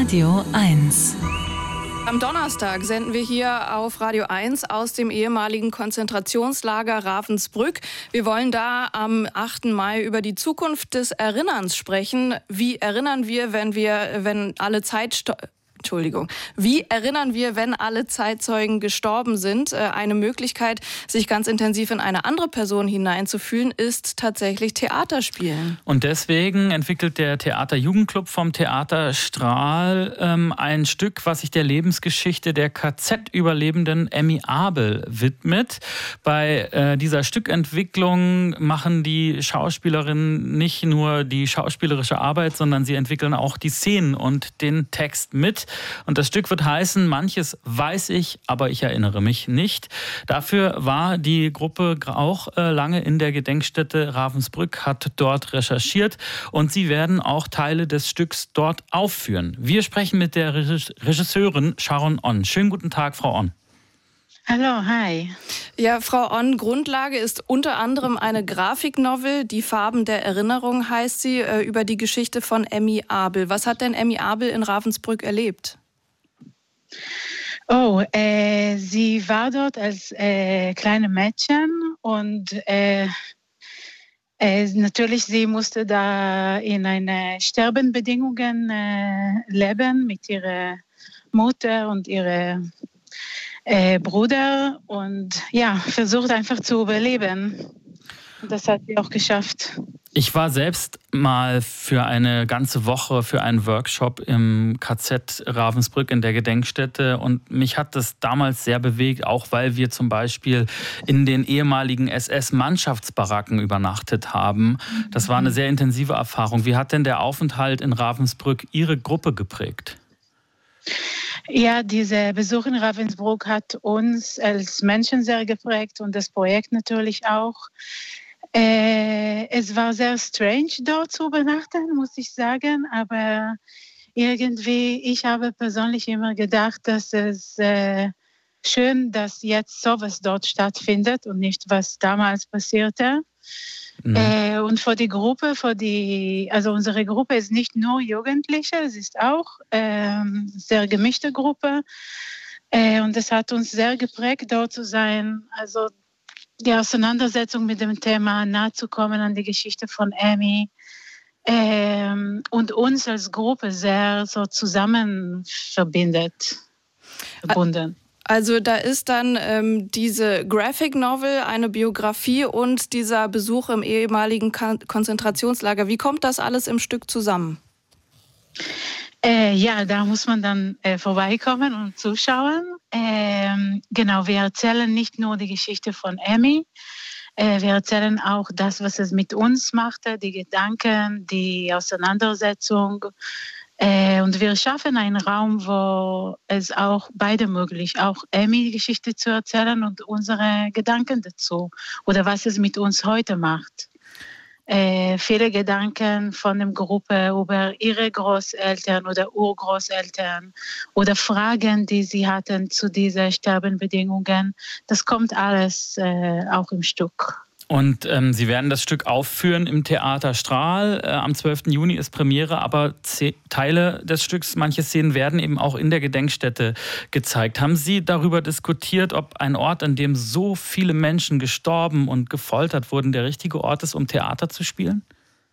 Radio 1. Am Donnerstag senden wir hier auf Radio 1 aus dem ehemaligen Konzentrationslager Ravensbrück. Wir wollen da am 8. Mai über die Zukunft des Erinnerns sprechen. Wie erinnern wir, wenn alle Zeitzeugen gestorben sind? Eine Möglichkeit, sich ganz intensiv in eine andere Person hineinzufühlen, ist tatsächlich Theaterspielen. Und deswegen entwickelt der Theaterjugendclub vom Theater Strahl ein Stück, was sich der Lebensgeschichte der KZ-Überlebenden Emmy Abel widmet. Bei dieser Stückentwicklung machen die Schauspielerinnen nicht nur die schauspielerische Arbeit, sondern sie entwickeln auch die Szenen und den Text mit. Und das Stück wird heißen, manches weiß ich, aber ich erinnere mich nicht. Dafür war die Gruppe auch lange in der Gedenkstätte Ravensbrück, hat dort recherchiert und sie werden auch Teile des Stücks dort aufführen. Wir sprechen mit der Regisseurin Sharon On. Schönen guten Tag, Frau On. Hallo, hi. Ja, Frau On, Grundlage ist unter anderem eine Grafiknovel, Die Farben der Erinnerung heißt sie, über die Geschichte von Emmy Abel. Was hat denn Emmy Abel in Ravensbrück erlebt? Sie war dort als kleine Mädchen und natürlich, sie musste da in eine Sterbenbedingungen leben mit ihrer Mutter und ihrer Bruder und ja, versucht einfach zu überleben. Und das hat sie auch geschafft. Ich war selbst mal für eine ganze Woche für einen Workshop im KZ Ravensbrück in der Gedenkstätte und mich hat das damals sehr bewegt, auch weil wir zum Beispiel in den ehemaligen SS-Mannschaftsbaracken übernachtet haben. Das war eine sehr intensive Erfahrung. Wie hat denn der Aufenthalt in Ravensbrück Ihre Gruppe geprägt? Ja, dieser Besuch in Ravensbrück hat uns als Menschen sehr geprägt und das Projekt natürlich auch. Es war sehr strange, dort zu übernachten, muss ich sagen, aber irgendwie, ich habe persönlich immer gedacht, dass es schön, dass jetzt sowas dort stattfindet und nicht, was damals passierte. Und für die Gruppe, also unsere Gruppe ist nicht nur Jugendliche, es ist auch sehr gemischte Gruppe und es hat uns sehr geprägt, dort zu sein, also die Auseinandersetzung mit dem Thema nahe zu kommen an die Geschichte von Emmy und uns als Gruppe sehr so verbunden. Also da ist dann diese Graphic Novel, eine Biografie und dieser Besuch im ehemaligen Konzentrationslager. Wie kommt das alles im Stück zusammen? Ja, da muss man dann vorbeikommen und zuschauen. Genau, wir erzählen nicht nur die Geschichte von Emmy, wir erzählen auch das, was es mit uns machte, die Gedanken, die Auseinandersetzung. Und wir schaffen einen Raum, wo es auch beide möglich, auch Emmy die Geschichte zu erzählen und unsere Gedanken dazu oder was es mit uns heute macht. Viele Gedanken von der Gruppe über ihre Großeltern oder Urgroßeltern oder Fragen, die sie hatten zu diesen Sterbenbedingungen. Das kommt alles auch im Stück. Und Sie werden das Stück aufführen im Theater Strahl. Am 12. Juni ist Premiere, aber Teile des Stücks, manche Szenen werden eben auch in der Gedenkstätte gezeigt. Haben Sie darüber diskutiert, ob ein Ort, an dem so viele Menschen gestorben und gefoltert wurden, der richtige Ort ist, um Theater zu spielen?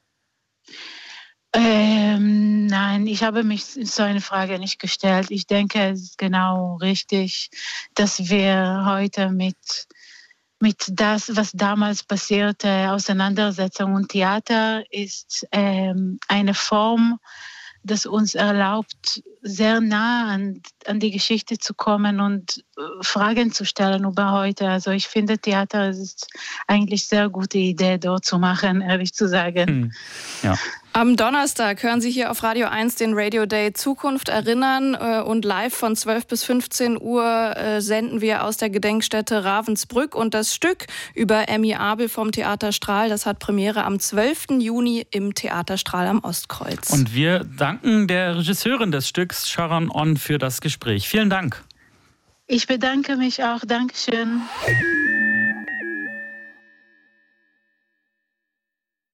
Nein, ich habe mich so eine Frage nicht gestellt. Ich denke, es ist genau richtig, dass wir heute mit das, was damals passierte, Auseinandersetzung und Theater ist eine Form, das uns erlaubt, sehr nah an die Geschichte zu kommen und Fragen zu stellen über heute. Also ich finde, Theater ist eigentlich eine sehr gute Idee, dort zu machen, ehrlich zu sagen. Ja. Am Donnerstag hören Sie hier auf Radio 1 den Radio Day Zukunft erinnern und live von 12 bis 15 Uhr senden wir aus der Gedenkstätte Ravensbrück und das Stück über Emmy Abel vom Theater Strahl, das hat Premiere am 12. Juni im Theater Strahl am Ostkreuz. Und wir danken der Regisseurin des Stücks, Sharon On, für das Gespräch. Vielen Dank. Ich bedanke mich auch. Dankeschön.